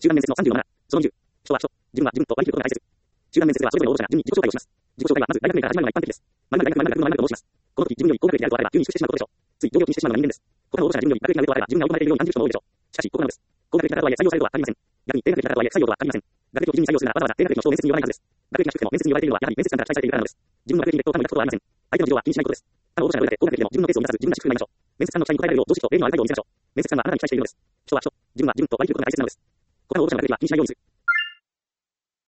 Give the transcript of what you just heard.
集団面接の37。その20。人は人。自分は自分と割り切ることが大切。集団面接ではそれぞれの応募者が順に自己紹介をします。自己紹介はまず大学名から始まるのが一般的です。〇〇大学〇〇学部の〇〇と申します。この時自分より高学歴であるとあれば急に出世しまうことでしょう。つい上京を気にしてしまうのが人間です。他の応募者が自分より学歴が上とあれば自分が追い込まれているように感じる人も多いでしょう。しかし、ここなのです。高学歴だからとはいえ採用されるとは限りません。逆に低学歴だからとはいえ採用とは限りません。学歴を基準に採用するならわざわざ低学歴の人を面接に呼ばないはずです。学歴が低くても面接に呼ばれているのはやはり面接官から期待されているからなのです。自分の学歴に劣等感を抱くことはありません。相手の事情は気にしないことです。他の応募者がどれだけ高学歴でも自分のペースを満たず自分らしく振る舞いましょう。面接官の期待に応えられるよう常識と礼儀のある態度を見せましょう。面接官はあなたに期待しているのです。人は人。自分は自分と割り切ることが大切なのです。他の応募者の学歴は気にしないようにする。